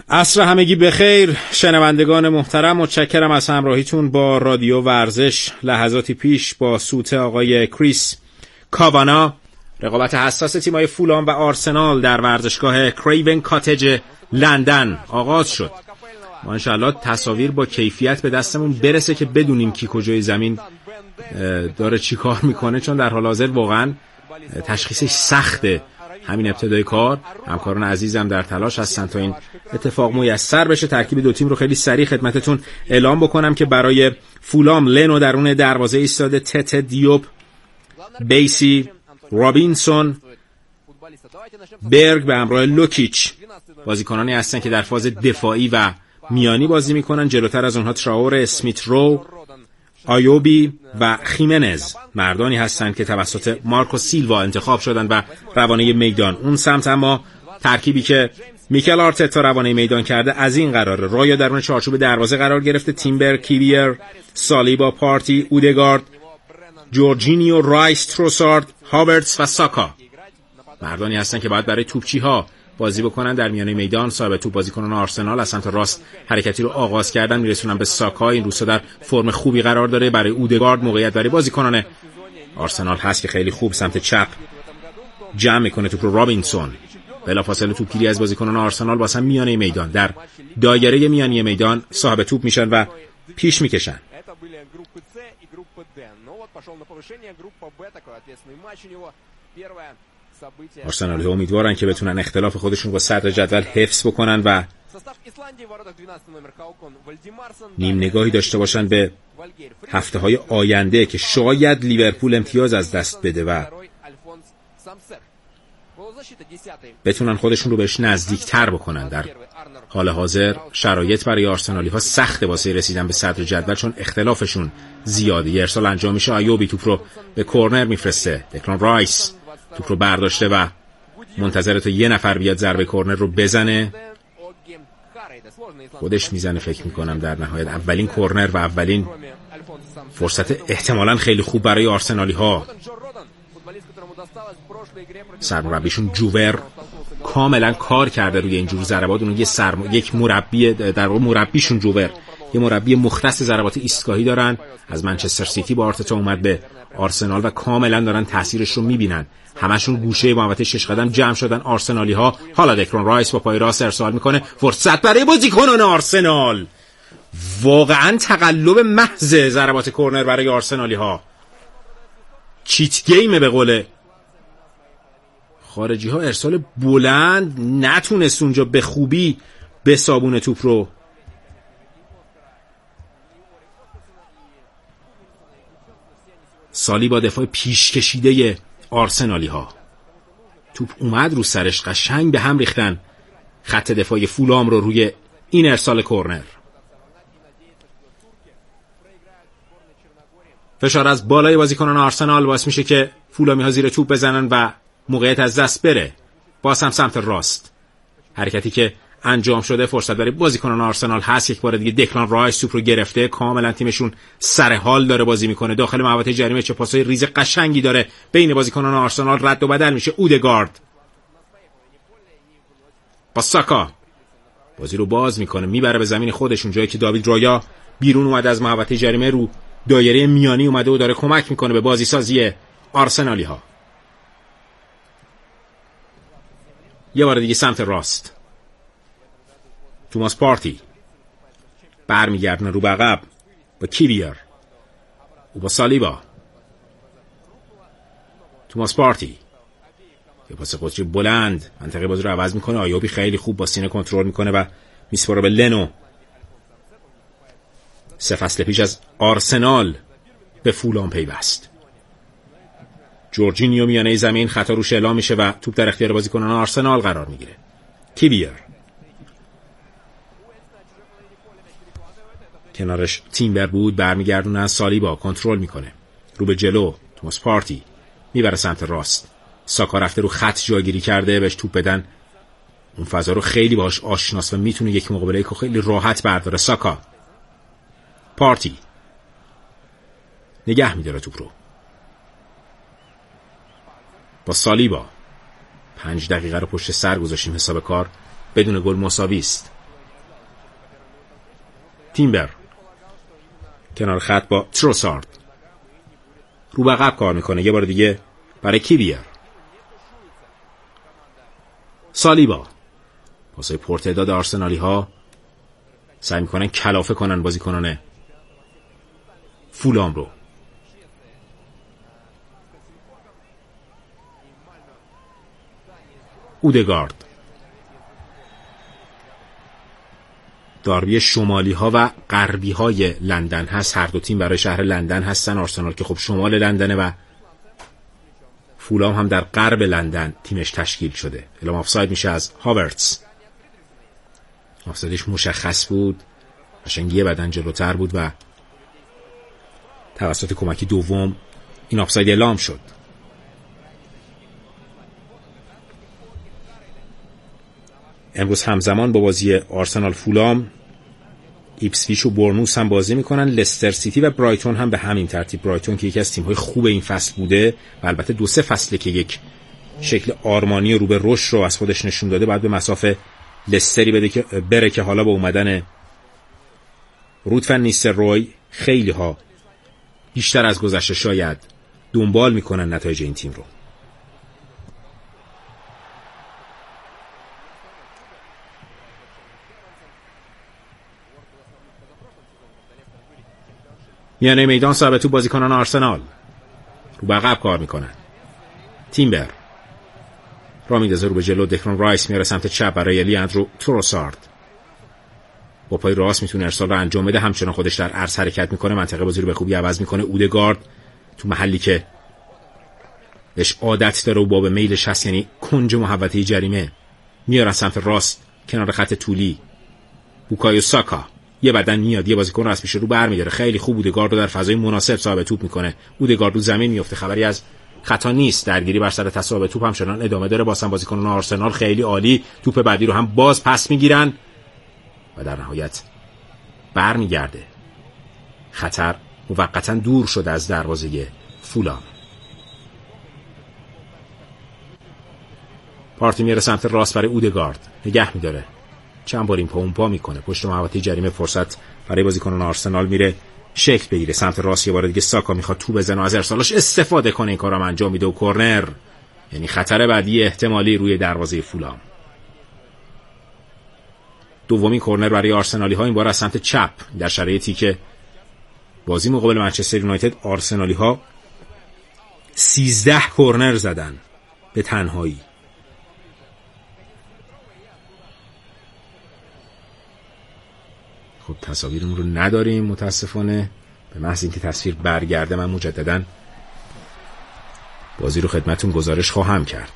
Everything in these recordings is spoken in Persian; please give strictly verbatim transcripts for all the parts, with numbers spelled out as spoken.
عصر همگی بخیر شنوندگان محترم، متشکرم از همراهیتون با رادیو ورزش. لحظاتی پیش با سوت آقای کریس کاوانا رقابت حساس تیم‌های فولام و آرسنال در ورزشگاه کریون کاتج لندن آغاز شد. ما انشالله تصاویر با کیفیت به دستمون برسه که بدونیم کی کجای زمین داره چی کار میکنه، چون در حال حاضر واقعا تشخیصش سخته. همین ابتدای کار همکاران عزیزم در تلاش هستن تا این اتفاق میسر بشه. ترکیب دو تیم رو خیلی سریع خدمتتون اعلام بکنم که برای فولام لنو درون دروازه ایستاده، تت دیوپ، بیسی، رابینسون، برگ به همراه لوکیچ بازیکنانی هستن که در فاز دفاعی و میانی بازی میکنن. جلوتر از اونها تراور، اسمیت رو، آیوبی و خیمنز مردانی هستند که توسط مارکو سیلوا انتخاب شدن و روانه میدان. اون سمت اما ترکیبی که میکل آرتتا روانه میدان کرده از این قراره: رایا درون چارچوب دروازه قرار گرفته، تیمبر، کیویر، سالیبا، پارتی، اودگارد، جورجینیو، رایس، تروسارد، هاورتس و ساکا مردانی هستند که باید برای توپچی ها بازی بکنن در میانه میدان. صاحب توپ بازیکنان آرسنال از سمت راست حرکتی رو آغاز کردن، میرسونن به ساکا. این روسا در فرم خوبی قرار داره. برای اودگارد موقعیت برای بازیکنان آرسنال هست که خیلی خوب سمت چپ جمع میکنه توپ رو. رابینسون بلافاصله توپگیری از بازیکنان آرسنال واسه میانه میدان، در دایره میانی میدان صاحب توپ میشن و پیش میکشن. آرسنالی ها امیدوارن که بتونن اختلاف خودشون با صدر جدول حفظ بکنن و نیم نگاهی داشته باشن به هفته های آینده که شاید لیورپول امتیاز از دست بده و بتونن خودشون رو بهش نزدیک تر بکنن. در حال حاضر شرایط برای آرسنالی ها سخته واسه رسیدن به صدر جدول، چون اختلافشون زیاده. یه ارسال انجام میشه، آیوبی توپ رو به کورنر میفرسته، دکلان رایس توپ رو برداشته و منتظر تا یه نفر بیاد ضربه کورنر رو بزنه. خودش میزنه فکر میکنم در نهایت. اولین کورنر و اولین فرصت احتمالاً خیلی خوب برای آرسنالی ها. سرمربیشون جوور کاملا کار کرده روی اینجور ضربات. اون یه سرم... یک مربی در واقع مربیشون جوور یه مربی مختص ضربات ایستگاهی دارن. از منچستر سیتی با آرتتا اومد به آرسنال و کاملا دارن تاثیرش رو میبینن. همشون گوشه محوطه شش قدم جمع شدن آرسنالی ها. حالا دکلان رایس با پای راست ارسال میکنه، فرصت برای بازیکنان آرسنال. واقعا تقلب محض ضربات کورنر برای آرسنالی ها. چیت گیمه به قول خارجی ها. ارسال بلند نتونست اونجا به خوبی به صابون توپ رو. سالی با دفاع پیش کشیده آرسنالی ها، توپ اومد رو سرش، قشنگ به هم ریختن خط دفاعی فولام رو روی این ارسال کورنر. فشار از بالای بازیکنان آرسنال باعث میشه که فولامی ها زیر توپ بزنن و موقعیت از دست بره. باز هم سمت راست حرکتی که انجام شده، فرصت برای بازیکنان آرسنال هست. یک بار دیگه دکلان رایس توپ رو گرفته، کاملا تیمشون سر حال داره بازی میکنه. داخل محوطه جریمه چه پاسای ریز قشنگی داره بین بازیکنان آرسنال، رد و بدل میشه. اودگارد با ساکا بازی رو باز میکنه، میبره به زمین خودشون، جایی که داوید رایا بیرون اومده از محوطه جریمه، رو دایره میانی اومده و داره کمک میکنه به بازی سازی آرسنالی ها. یه بار دیگه سمت راست توماس پارتی برمیگردن رو به عقب با کیویر و با سالیبا. توماس پارتی یه پاس قطری بلند منطقه بازی رو عوض میکنه. آیوبی خیلی خوب با سینه کنترل میکنه و میسپاره به لنو. سه فصل پیش از آرسنال به فولام پیوست. جورجینیو میانه زمین، خطا روش اعلام میشه و توپ در اختیار بازیکنان آرسنال قرار میگیره. کیویر کنارش تیمبر بود، برمیگردونه، سالیبا کنترل میکنه رو به جلو. توماس پارتی میبره سمت راست. ساکا رفته رو خط جاگیری کرده، بهش توپ بدن اون فضا رو خیلی باهاش آشناس و میتونه یک مقابله که خیلی راحت برداره. ساکا، پارتی نگه میداره توپ رو با سالیبا. پنج دقیقه رو پشت سر گذاشتیم، حساب کار بدون گل مساوی است. تیمبر کنار خط با تروسارد، رو به عقب کار میکنه یه بار دیگه برای کیویر. سالیبا، پاسای پرتعداد آرسنالی ها سعی میکنن کلافه کنن بازیکنان فولام رو. اودگارد، داربی شمالی ها و غربی های لندن هست. هر دو تیم برای شهر لندن هستن. آرسنال که خب شمال لندنه و فولام هم در غرب لندن تیمش تشکیل شده. اعلام آفساید میشه از هاورتز. آفسایدش مشخص بود، قشنگ یه بدن جلوتر بود و توسط کمکی دوم این آفساید اعلام شد. امروز همزمان با بازی آرسنال فولام ایپسویچ و بورنموث هم بازی میکنن. لستر سیتی و برایتون هم به همین ترتیب. برایتون که یکی از تیم‌های خوب این فصل بوده و البته دو سه فصله که یک شکل آرمانی رو به رشد رو از خودش نشون داده، بعد به مسافه لستری بده که بره که حالا با اومدن رود فن نیستلروی خیلی ها بیشتر از گذشته شاید دنبال میکنن نتایج این تیم رو. میانه میدان صاحب تو بازیکنان آرسنال رو به عقب کار میکنن. تیمبر را میندازه رو به جلو. دکلان رایس میاره سمت چپ برای لیاندرو تروسارد. با پای راست میتونه ارسال رو انجام بده، همچنان خودش در عرض حرکت میکنه، منطقه بازی رو به خوبی عوض میکنه. اودگارد تو محلی که بهش عادت داره و باب میلش هست، یعنی کنج محوطه جریمه، میاره سمت راست کنار خط طولی. بوکایو ساکا یه بدن میاد، یه بازیکن راست میشه رو برمی‌داره. خیلی خوب اودگارد رو در فضای مناسب صاحب توپ میکنه. اودگارد رو زمین میفته، خبری از خطا نیست. درگیری بر سر تصاحب توپ همچنان ادامه داره. بازم بازیکنان آرسنال خیلی عالی توپ بعدی رو هم باز پس میگیرن و در نهایت برمیگرده. خطر موقتا دور شده از دروازه فولام. پارتی میره سمت راست برای اودگارد، نگه میداره، چند بار این پا اون پا میکنه، پشت محوطه جریمه فرصت برای بازیکنان آرسنال میره شکل بگیره. سمت راست یه بار دیگه ساکا میخواد تو بزنه و از ارسالش استفاده کنه، این کارم انجام میده و کورنر، یعنی خطر بعدی احتمالی روی دروازه فولام. دومین کورنر برای آرسنالی ها این بار از سمت چپ، در شرایطی که بازی مقابل منچستر یونایتد آرسنالی ها سیزده کورنر زدن به تنهایی. خب تصاویرمون رو نداریم متاسفانه، به محض اینکه تصویر برگرده من مجددا بازی رو خدمتون گزارش خواهم کرد.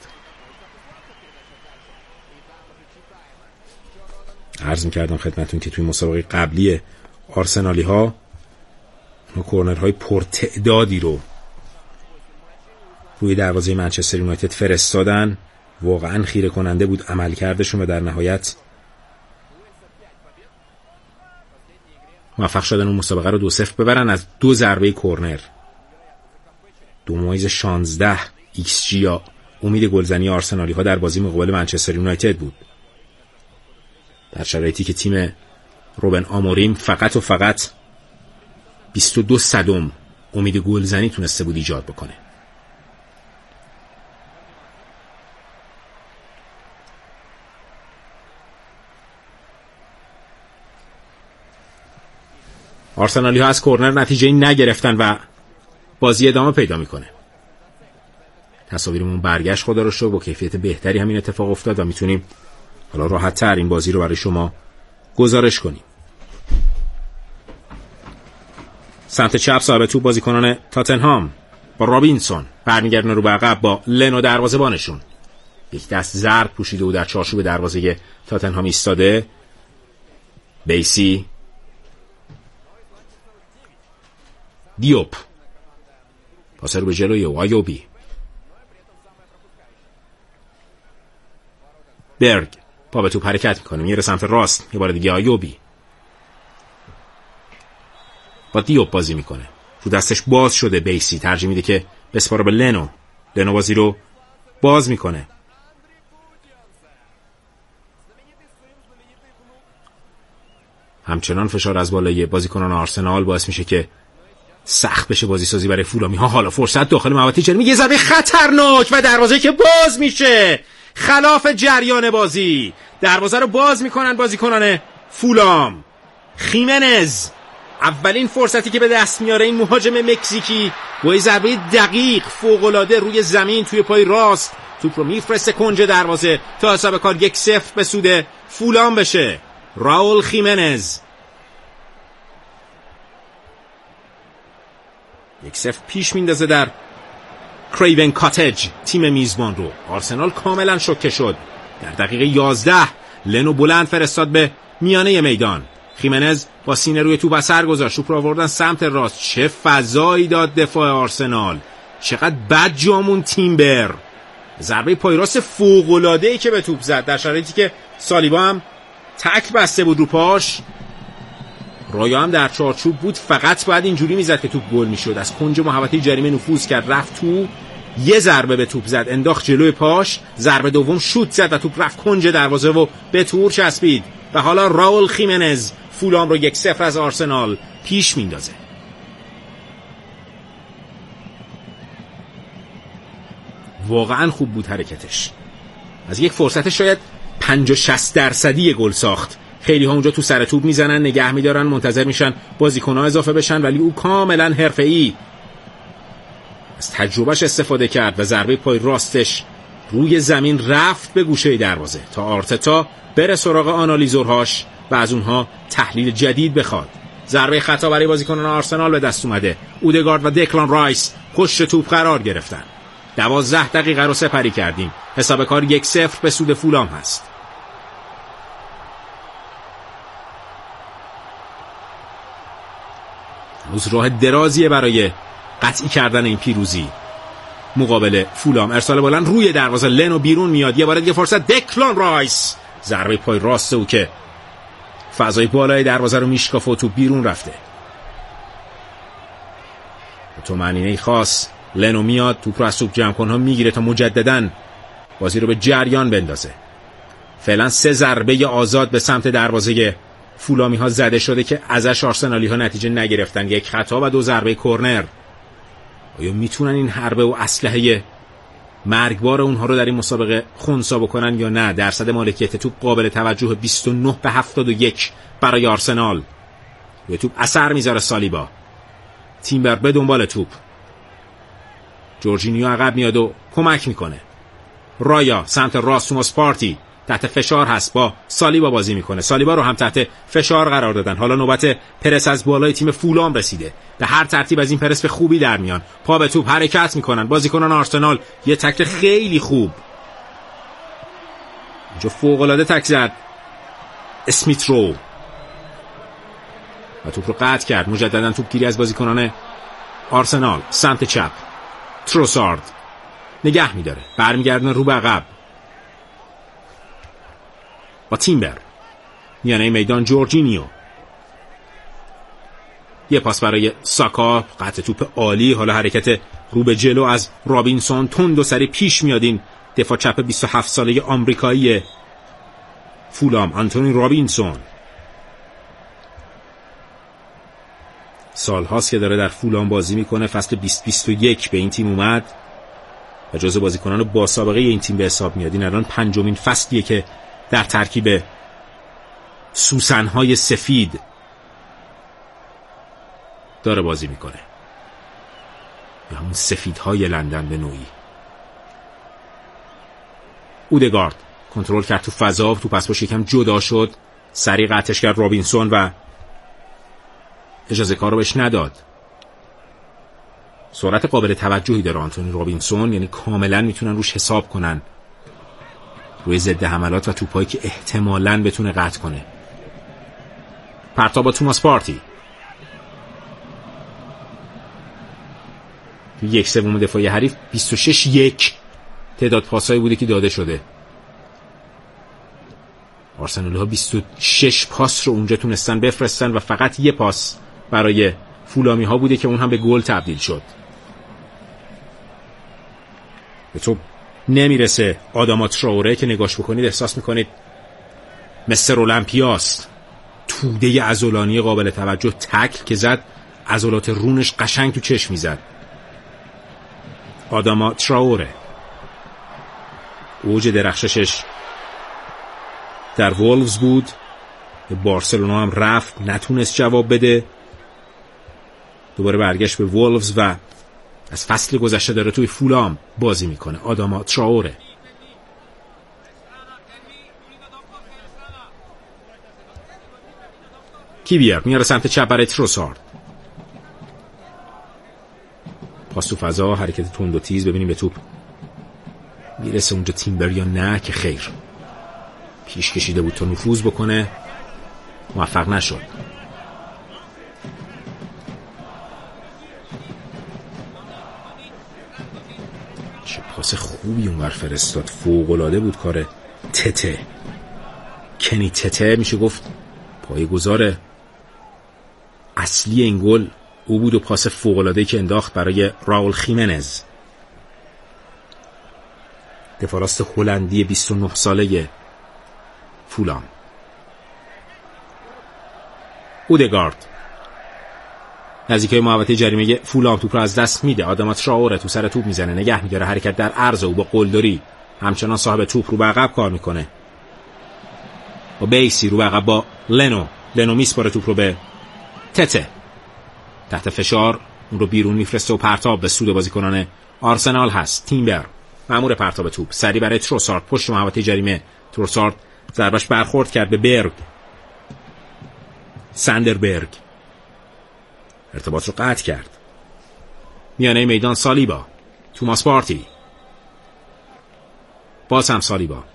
عرض می‌کردم خدمتون که توی مسابقه قبلی آرسنالی ها کورنرهای پرتعدادی رو روی دروازه منچستر یونایتد فرستادن. واقعا خیره کننده بود عملکردشون و در نهایت موفق شدن اون مسابقه رو دو صفر ببرن از دو ضربه کورنر. دو ممیز شانزده ایکس جی یا امید گلزنی آرسنالی ها در بازی مقابل منچستر یونایتد بود، در شرایطی که تیم روبن آموریم فقط و فقط بیست و دو صدم امید گلزنی تونسته بود ایجاد بکنه. آرسنالی ها از کورنر نتیجه نگرفتن و بازی ادامه پیدا میکنه. تصاویرمون برگشت خدا رو شکر، با کیفیت بهتری همین اتفاق افتاد و میتونیم حالا راحت تر این بازی رو برای شما گزارش کنیم. سمت چپ صاحب توپ بازیکنان تاتنهام با رابینسون برمیگردن رو به عقب با لنو دروازه‌بانشون. یک دست ضرب پوشیده و در چارچوب دروازه تاتنهام ایستاده. بیسی، دیوپ، پاس رو به جلوی و آیوبی، برگ پا به توپ حرکت میکنه، میره سمت راست، یه بار دیگه آیوبی با دیوپ بازی میکنه، رو دستش باز شده. بیسی ترجیح میده که بسپاره به لنو. لنو بازی رو باز میکنه. همچنان فشار از بالای بازیکنان آرسنال باعث میشه که سخت بشه بازی سازی برای فولامی ها. حالا فرصت داخل محوطه جریمه، یه ضربه خطرناک و دروازه که باز میشه خلاف جریان بازی. دروازه رو باز میکنن بازیکنان فولام. خیمنز اولین فرصتی که به دست میاره این مهاجم مکزیکی با یه ضربه دقیق فوق‌العاده روی زمین توی پای راست توپ رو میفرسته کنج دروازه تا حساب کار یک صفر به سود فولام بشه. راول خیمنز یک صفر پیش میندازه در کریون کاتج تیم میزبان رو. آرسنال کاملا شوکه شد. در دقیقه یازده لنو بلند فرستاد به میانه میدان. خیمنز با سینه روی توپ اثر گذاشت. توپ رو آوردن سمت راست. چه فضایی داد دفاع آرسنال. چقدر بد جامون تیمبر. ضربه پای راست فوق‌العاده‌ای که به توپ زد در شرایطی که سالیبا هم تک بسته بود رو پاش. رایا هم در چارچوب بود، فقط باید اینجوری میزد که توپ گل میشد. از کنج محوطه جریمه نفوذ کرد، رفت تو، یه ضربه به توپ زد، انداخت جلوی پاش. ضربه دوم شوت زد و توپ رفت کنج دروازه و به تور چسبید. و حالا راول خیمنز فولام رو یک صفر از آرسنال پیش میندازه. واقعا خوب بود حرکتش. از یک فرصت شاید پنجاه شصت درصدی گل ساخت. خیلی ها اونجا تو سر توپ میزنن، نگه میدارن، منتظر میشن بازیکن‌ها اضافه بشن، ولی او کاملا حرفه‌ای از تجربهش استفاده کرد و ضربه پای راستش روی زمین رفت به گوشه دروازه تا آرتتا بره سراغ آنالیزورهاش و از اونها تحلیل جدید بخواد. ضربه خطا برای بازیکنان آرسنال به دست اومده. اودگارد و دکلان رایس پشت توپ قرار گرفتن. دوازده دقیقه رو سپری کردیم. حساب کار یک صفر به سود فولام هست. روز راه درازیه برای قطعی کردن این پیروزی مقابل فولام. ارسال بلند روی دروازه، لنو بیرون میاد. یه بار دیگه فرصت، دکلان رایس ضربه پای راست او که فضای بالای دروازه رو میشکافه و تو بیرون رفته. تو معنی خاص لنو میاد، توپ رو از توپ جمع کنها میگیره تا مجدداً بازی رو به جریان بندازه. فعلا سه ضربه آزاد به سمت دروازه فولامی ها زده شده که ازش آرسنالی ها نتیجه نگرفتن. یک خطا و دو ضربه کرنر. آیا میتونن این حربه و اسلحه مرگبار اونها رو در این مسابقه خنثی بکنن یا نه؟ درصد مالکیت توپ قابل توجه، بیست و نه به هفتاد و یک برای آرسنال. یه توپ اثر میذاره سالیبا. تیمبر به دنبال توپ. جورجینیو عقب میاد و کمک میکنه. رایا سمت راست، توماس پارتی تحت فشار هست، با سالیبا بازی میکنه. سالیبا رو هم تحت فشار قرار دادن. حالا نوبت پرس از بالای تیم فولام رسیده. به هر ترتیب از این پرس به خوبی در میان. پا به توپ حرکت میکنن بازیکنان آرسنال. یه تکل خیلی خوب اینجا، فوق العاده تک زد اسمیت رو و توپ رو قطع کرد. مجددا توپ گیری از بازیکنان آرسنال سمت چپ. تروسارد نگه میداره، برمیگردونه رو به عقب با تیمبر. میانه میدان جورجینیو، یه پاس برای ساکا، قطع توپ عالی. حالا حرکت رو به جلو از رابینسون، تند و سری پیش میادین دفاع چپ بیست و هفت ساله آمریکایی فولام، آنتونی رابینسون. سال هاست که داره در فولام بازی میکنه. فصل بیست بیست و یک به این تیم اومد و جزو بازیکنان با سابقه این تیم به حساب میاد. این الان پنجمین فصلیه که در ترکیب سوسنهای سفید داره بازی میکنه، یا همون سفیدهای لندن به نوعی. اودگارد کنترل کرد تو فضا، تو پس باش یکم جدا شد، سریع قطعش کرد رابینسون و اجازه کار رو بهش نداد. سرعت قابل توجهی داره آنتونی رابینسون، یعنی کاملا میتونن روش حساب کنن روی ضد حملات و توپایی که احتمالاً بتونه قطع کنه. پرتاب با توماس پارتی. یک سوم دفاعی حریف بیست و شش یک تعداد پاسایی بوده که داده شده. آرسنال ها بیست و شش پاس رو اونجا تونستن بفرستن و فقط یه پاس برای فولامی ها بوده که اون هم به گل تبدیل شد. به تو نمیرسه آداما تراوره که نگاش بکنید احساس میکنید مستر المپیاست. توده عضلانی قابل توجه تکل که زد، عضلات رونش قشنگ تو چشم میزد. آداما تراوره اوج درخششش در وولفز بود، به بارسلونا هم رفت، نتونست جواب بده، دوباره برگشت به وولفز و از فصل گذشته داره توی فولام بازی میکنه. آداما تراوره. کیویر میاره سمت چپ برای تروسارد. پاس تو فضا، حرکت تند و تیز. ببینیم به توپ میرسه اونجا تیمبر یا نه، که خیر. پیش کشیده بود تا نفوذ بکنه، موفق نشد. چه پاس خوبی اونور فرستاد، فوق‌العاده بود کار تته. کنی تته میشه گفت پایه‌گذار اصلی این گل او بود و پاس فوق‌العاده‌ای که انداخت برای راول خیمنز، دفاع راست هلندی بیست و نه ساله فولام. اودگارد نزدیکای محوطه جریمه فولام توپ رو از دست میده. آداما تراوره تو سر توپ میزنه، نگه میداره، حرکت در عرض او با قلدری همچنان صاحب توپ رو به عقب کار میکنه. با بیسی رو به عقب با لنو. لنو میسپاره توپ رو به تته، تحت فشار اون رو بیرون میفرسته و پرتاب به سود بازیکنان آرسنال هست. تیمبر مأمور پرتاب توپ، سری برای تروسارد پشت محوطه جریمه. تروسارد ضربش برخورد کرد به برگ. ساندربرگ ارتباط رو قطع کرد. میانه میدان سالیبا، توماس پارتی، باز هم سالیبا،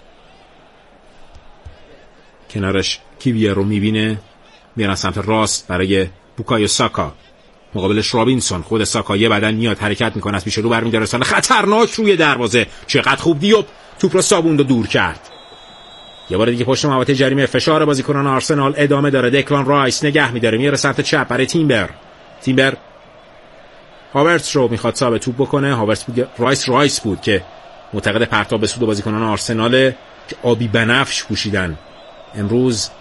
کنارش کیویر رو میبینه، میرن سمت راست برای بوکایو ساکا، مقابلش رابینسون. خود ساکا یه بدن میاد، حرکت میکنه، از پیش رو برمی‌داره، سال خطرناک روی دروازه. چقدر خوب دیوب توپ رو سابوند و دور کرد. یه بار دیگه پشت محوطه جریمه فشار بازیکنان آرسنال ادامه داره. دکلان رایس نگه میداره، میره سمت چپ برای تیمبر. تیمبر هاورتس رو میخواد صاحب توپ بکنه. هاورتس بود، رایس رایس بود که معتقد پرتاب به سود بازیکنان آرسنال که آبی بنفش پوشیدن امروز.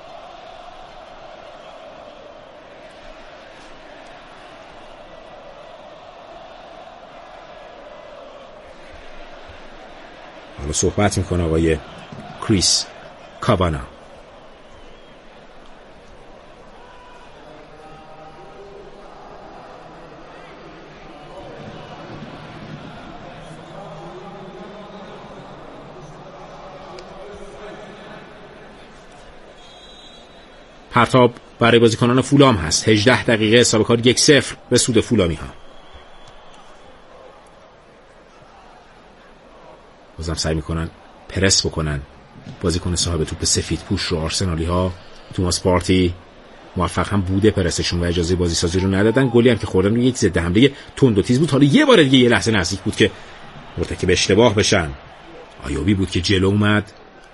حالا صحبت میکنه آقای کریس کاوانا. پرتاب برای بازیکنان فولام هست. هجده دقیقه حساب کار یک صفر به سود فولامی ها. بازم سعی میکنن پرس بکنن بازیکن صاحب توپ سفید پوش رو آرسنالی ها. توماس پارتی موفق هم بوده پرسشون و اجازه بازی سازی رو ندادن. گلی هم که خوردن روی یک ضد حمله تند و تیز بود. حالا یه بار دیگه یه لحظه نزدیک بود که مرتکب اشتباه بشن. آیوبی بود که جلو اومد،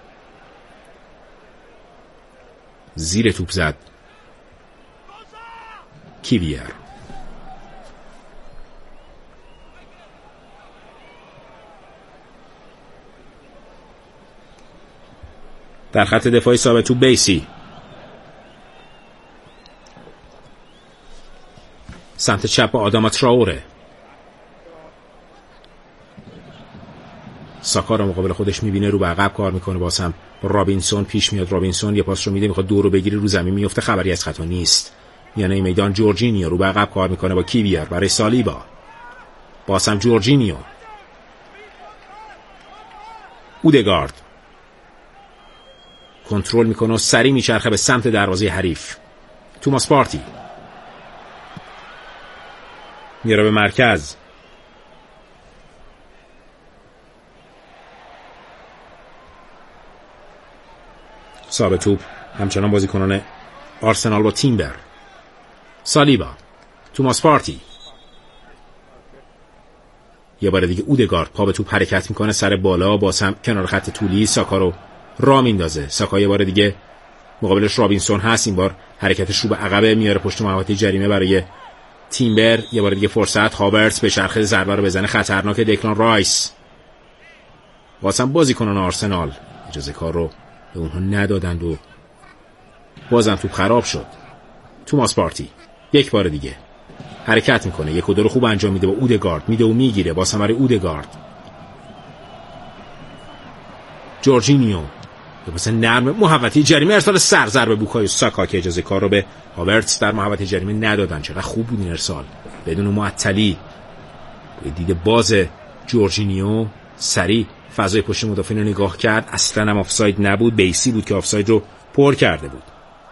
زیر توپ زد. کیویر در خط دفاعی صاحب توپ بیسی، سمت چپ آداما تراوره. ساکا رو مقابل خودش میبینه، رو به عقب کار میکنه. باز هم رابینسون پیش میاد. رابینسون یه پاس رو میده، میخواد دور رو بگیره، رو زمین میفته، خبری از خطا نیست. یعنی میدان جورجینیو رو به عقب کار میکنه با کیویر برای سالیبا. باز هم جورجینیو. اودگارد کنترل میکنه و سری میچرخه به سمت دروازه حریف. توماس پارتی میره به مرکز. صاحب توپ همچنان بازیکنان آرسنال با تیمبر. سالیبا، توماس پارتی. یه بار دیگه اودگارد پا به توپ حرکت میکنه، سر بالا، باز هم کنار خط طولی ساکا رو را میندازه. ساکا یه بار دیگه مقابلش رابینسون هست، این بار حرکتش رو به عقبه میاره پشت محوطه جریمه برای تیمبر. یه بار دیگه فرصت، هاورتس به چرخه ضربه رو بزنه، خطرناک. دکلان رایس. باز هم بازیکنان آرسنال اجازه کار رو به اونها ندادند و بازم توپ خراب شد. توماس پارتی یک بار دیگه حرکت میکنه، یک و دو رو خوب انجام میده با اودگارد، میده و میگیره با ثمر اودگارد. جورجینیو مثلا نرم محوطه جریمه، ارسال سر ضربه بوکایو ساکا که اجازه کار رو به هاورتس در محوطه جریمه ندادن. چقدر خوب بود این ارسال بدون معطلی. به دید باز جورجینیو سریع فضای پشت مدافعین رو نگاه کرد، اصلا هم آفساید نبود، بیسی بود که آفساید رو پر کرده بود.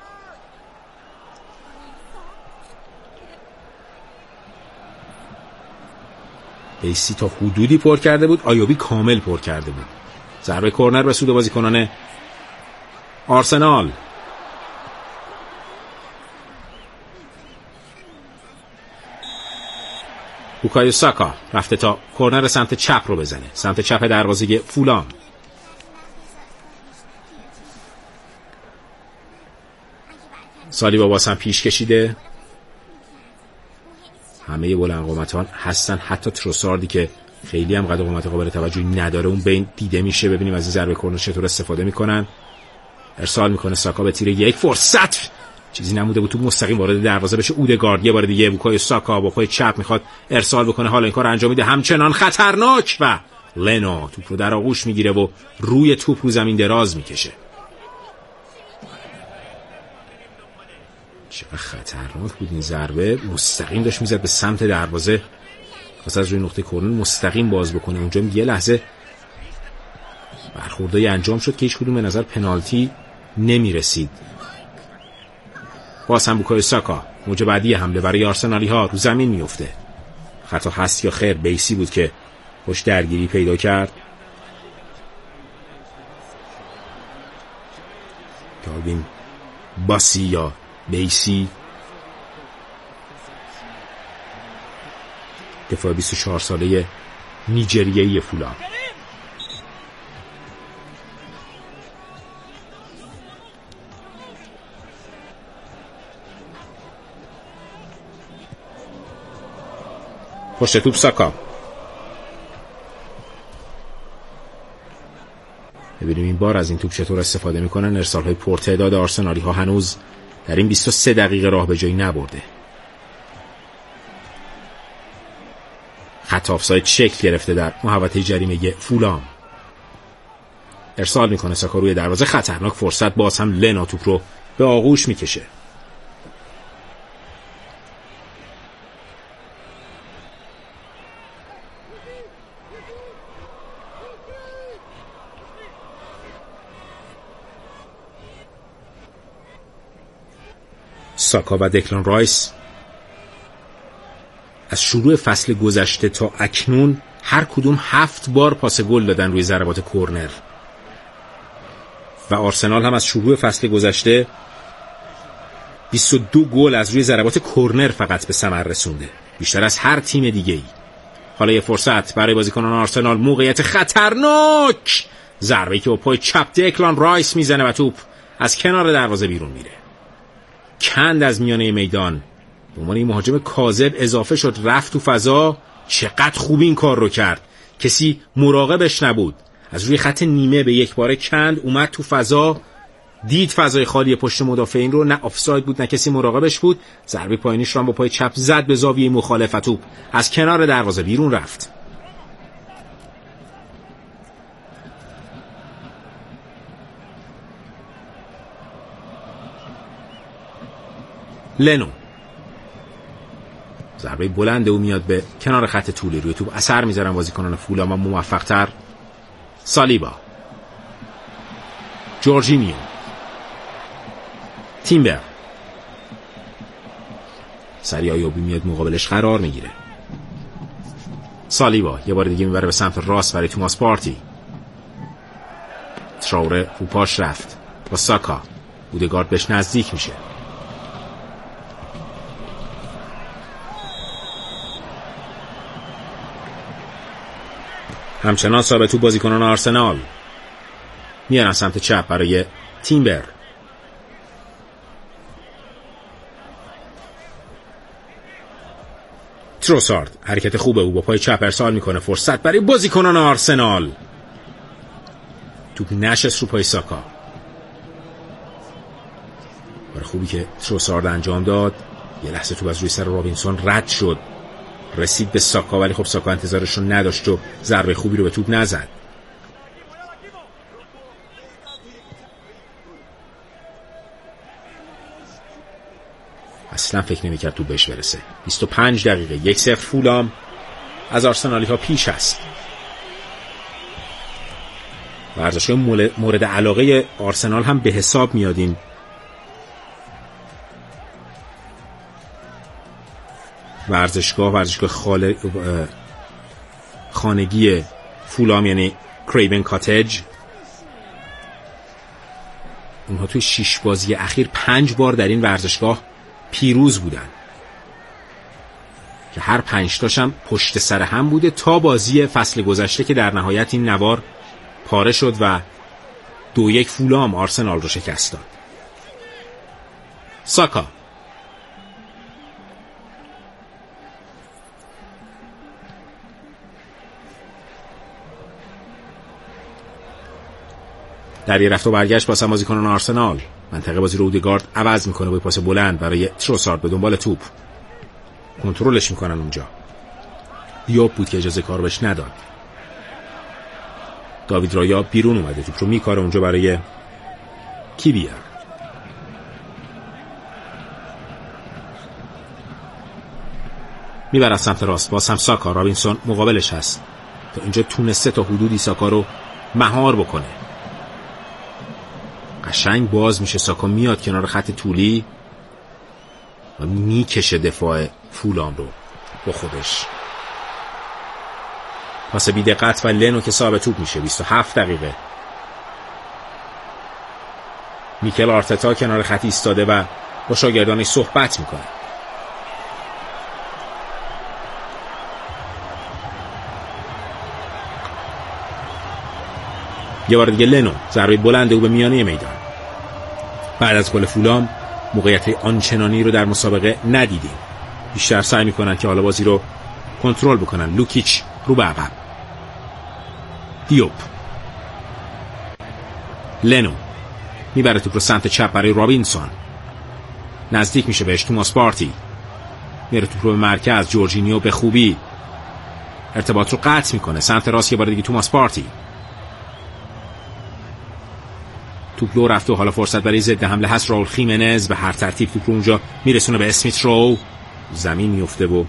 بیسی تا حدودی پر کرده بود، آیوبی کامل پر کرده بود. ضربه کرنر به سود بازیکنان آرسنال. بوکایو ساکا رفته تا کرنر سمت چپ رو بزنه، سمت چپ دروازه فولام. سالیبا باز هم پیش کشیده. همه بلند قامتان هستن، حتی تروساردی که خیلی هم قد قامت قابل توجهی نداره اون بین دیده میشه. ببینیم از این ضربه کرنر چطور استفاده میکنن. ارسال میکنه ساکا به تیر یک، فرصت چیزی نموده بود، تو مستقیم وارد دروازه بشه. اودگارد یه بار دیگه بوکای ساکا با پای چپ میخواد ارسال بکنه، حالا این کار انجام میده، همچنان خطرناک و لنو توپ رو در آغوش میگیره و روی توپ رو زمین دراز میکشه. چقدر خطرناک بود این ضربه، مستقیم داشت میزد به سمت دروازه، واسه از روی نقطه کرنر مستقیم باز بکنه. اونجا یه لحظه برخوردای انجام شد که هیچ کدوم به نظر پنالتی نمیرسید. باز هم بوکایو ساکا موج بعدی حمله برای آرسنالی ها رو زمین میفته. خطا هست یا خیر؟ بیسی بود که پشت درگیری پیدا کرد. کالوین باسی یا بیسی، دفاع بیست و چهار ساله نیجریه‌ای فولام. پشت توپ ساکا. ببینیم این بار از این توپ چطور استفاده میکنن. ارسال های پرتعداد آرسنالی ها هنوز در این بیست و سه دقیقه راه به جایی نبرده. خط آفساید شکل گرفته در محوطه جریمه فولام. ارسال میکنه ساکا روی دروازه، خطرناک فرصت، باز هم لنا توپ رو به آغوش میکشه. ساکا و دکلان رایس از شروع فصل گذشته تا اکنون هر کدوم هفت بار پاس گل دادن روی ضربات کرنر و آرسنال هم از شروع فصل گذشته بیست و دو گل از روی ضربات کرنر فقط به ثمر رسونده، بیشتر از هر تیم دیگه‌ای. حالا یه فرصت برای بازیکنان آرسنال، موقعیت خطرناک، ضربه‌ای که با پای چپ دکلان رایس میزنه و توپ از کنار دروازه بیرون میره، کند از میانه میدان. به عنوان این مهاجم کاذب اضافه شد، رفت تو فضا. چقدر خوب این کار رو کرد، کسی مراقبش نبود، از روی خط نیمه به یک باره کند، اومد تو فضا، دید فضای خالی پشت مدافعین رو، نه آفساید بود نه کسی مراقبش بود. ضربه پایینیش رو هم با پای چپ زد به زاویه مخالف، توپ از کنار دروازه بیرون رفت. لنو ضربه بلنده و میاد به کنار خط طولی، روی توپ اثر میذارن بازیکنان فولام، اما موفق‌تر. سالیبا، جورجینیو، تیمبر، سریع آیوبی میاد مقابلش قرار میگیره. سالیبا یه بار دیگه میبره به سمت راست برای توماس پارتی. تراوره رو پاش رفت با ساکا، اودگارد بهش نزدیک میشه. همچنان ثابت تو بازیکنان آرسنال میارن سمت چپ برای تیمبر. تروسارد حرکت خوبه، او با پای چپ ارسال میکنه، فرصت برای بازیکنان آرسنال. توپ نشست رو پای ساکا. کار خوبی که تروسارد انجام داد. یه لحظه توپ از روی سر رابینسون رد شد، رسید به ساکا، ولی خب ساکا انتظارش رو نداشت و ضربه خوبی رو به توپ نزد. اصلا فکر نمی‌کرد توپ بهش برسه. بیست و پنج دقیقه یک صفر فولام از آرسنالی ها پیش است. ورزشگاه مورد علاقه آرسنال هم به حساب میاد این ورزشگاه ورزشگاه خاله خانگی فولام، یعنی کریون کاتج. اونها توی شش بازی اخیر پنج بار در این ورزشگاه پیروز بودن که هر پنج تاشم پشت سر هم بوده تا بازی فصل گذشته که در نهایت این نوار پاره شد و دو یک فولام آرسنال رو شکست داد. ساکا در یه رفت و برگشت پاس بازیکنان آرسنال، منطقه بازی رو اودگارد عوض میکنه با پاس بلند برای تروسارد به دنبال توپ، کنترلش میکنن. اونجا دیوب بود که اجازه کار بهش نداد. داوید رایا بیرون اومده، توپ رو میکاره اونجا برای کیبیا. میبره سمت راست، باز هم ساکا. رابینسون مقابلش هست. تا اینجا تونسته تا حدودی ساکا رو مهار بکنه. قشنگ باز میشه، ساکا میاد کنار خط طولی و میکشه دفاع فولام رو با خودش. پاس بی دقت و لنو که صاحب توپ میشه. بیست و هفت دقیقه میکل آرتتا کنار خط ایستاده و با شاگردانش صحبت میکنه. یه بار دیگه لنو، ضربه بلند او به میانه میدان. بعد از گل فولام موقعیت آنچنانی رو در مسابقه ندیدیم. بیشتر سعی میکنن که حالا بازی رو کنترل بکنن. لوکیچ رو به عقب. دیوب، لنو میبره توپ رو سمت چپ برای رابینسون، نزدیک میشه بهش. توماس پارتی میره توپ رو به مرکز. جورجینیو به خوبی ارتباط رو قطع میکنه. سمت راست یه بار دیگه توماس پارتی، توپ لو رفته و حالا فرصت برای ضد حمله هست. راول خیمنز به هر ترتیب توپ رو اونجا میرسونه به اسمیت رو، زمین میفته و